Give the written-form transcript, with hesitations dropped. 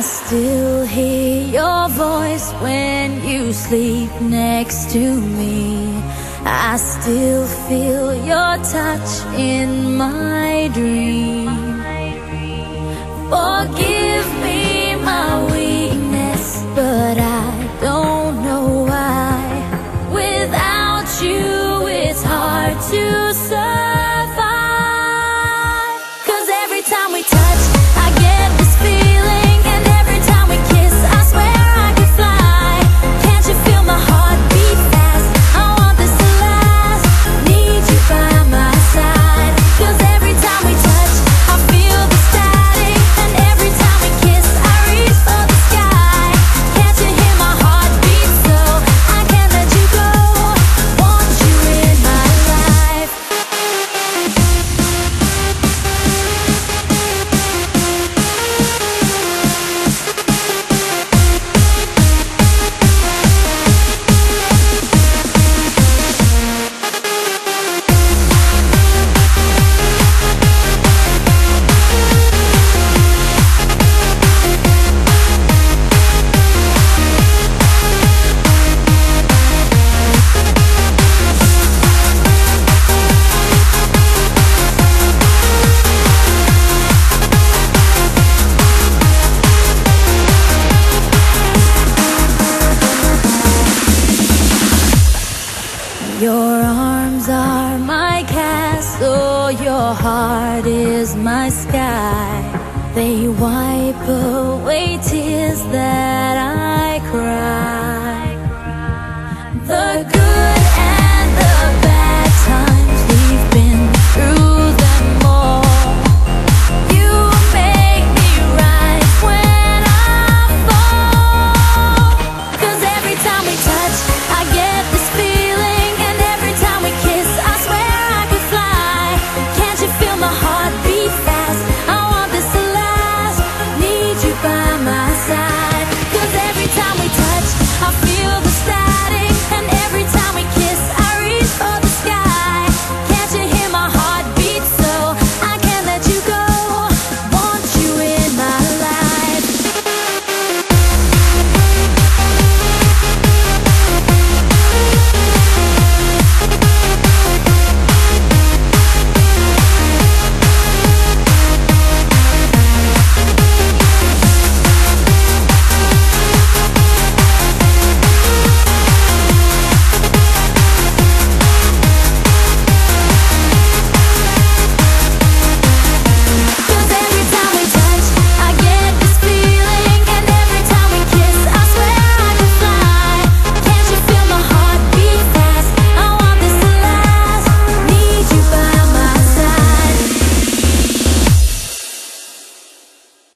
I still hear your voice when you sleep next to me. I still feel your touch in my dream. Forgive me my weakness, but I don't know why. Without you, it's hard to survive. 'Cause every time we touch, I get this feeling, and every time we kiss, I swear I could fly. Can't you feel my heart beat fast? I want this to last. Need you by my side. 'Cause every time we touch, I feel the static, and every time we kiss, I reach for the sky. Can't you hear my heart beat? So I can't let you go. Want you in my life. Your arms are my castle, your heart is my sky. They wipe away tears that I cry.